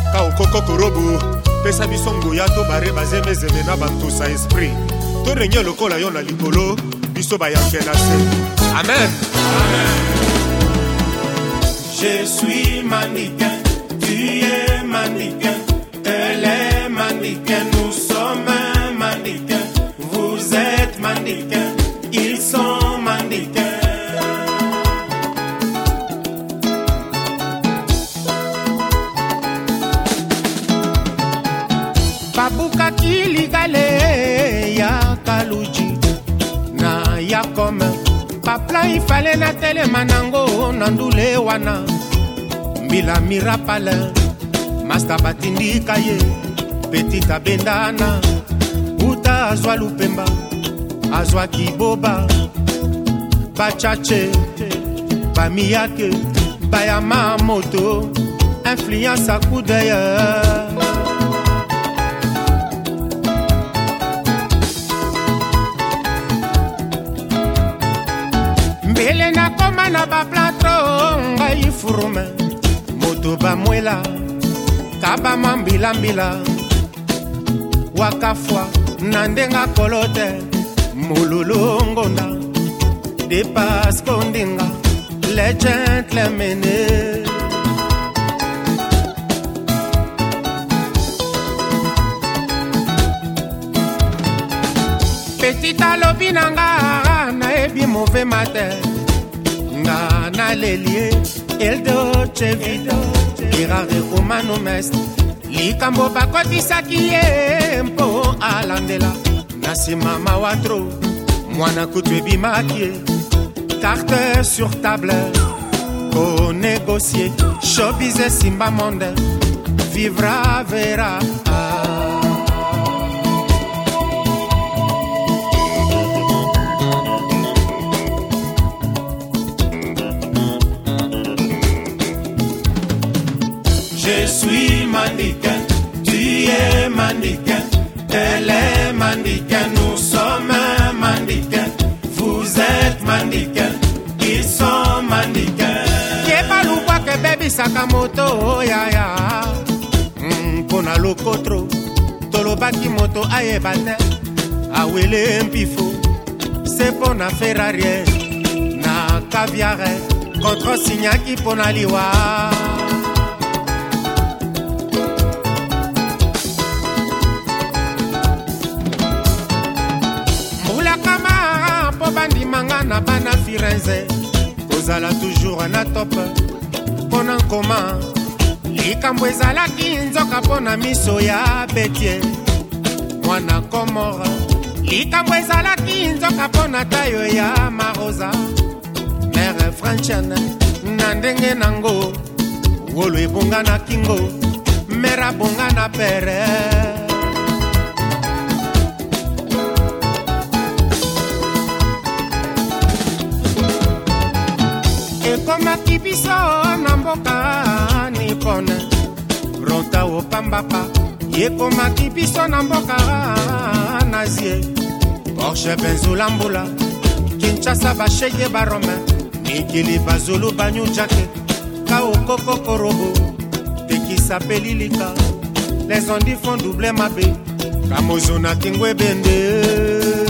Kaokoko korobo pesa biso ngoya to bare bazemezeme na bantusa esprit to renye lokola yo na likolo biso bayambe na se. Amen. Amen. Je suis mannequin, tu es mannequin, elle est mannequin, nous sommes mannequins, vous êtes mannequins, ils sont mannequins. Babuka kiligale ya kaluji na ya kome papla ifale na tele manango nandule wana mbila mirapale masta batindika ye petita bendana uta azwa lupemba azwa kiboba bachache bamiyake bayama moto influence à coup d'ailleurs. Mbele na koma na ba platro ngai furume moto ba mwela kaba mambila mbila wakafwa nandenga kolote mululungonda de pas kondinga le gentlemen. Petita lobinanga na ebi mauvais matin nga na lelie el doce vita irare romano mest likambo bakotisaki ye mpo alandela na nsima mawatro mwana kutu ebimaki ye carte sur table konégocier showbiz esimba monde vivra vera. Je suis mannequin, tu es mannequin, elle est mannequin, nous sommes mannequins, vous êtes mannequins, ils sont mannequins. Kebalukwa ke baby Sakamoto ya ya, pona lokotro, tolobaki moto ayebate, awele mpifo, c'est pona Ferrari, na caviar, contre signaki pona liwa. Bandi manga na bana Firenze kozala toujours na top pona nkoma likambo ezalaki nzoka pona miso ya betie mwana komora likambo ezalaki nzoka pona tayo ya marosa mere franchane na ndenge nango wolo ebonga na kingo mera bonga na pere. Ekomaki biso na mboka nipone ronta opambapa ekomaki biso na mboka nazie Porsche benzulambula Kinshasa bashege barome mikili bazulu banyu jake kaokoko korobo tekisa pelilika les ondits font doubler ma bé kamozona kingwe bende.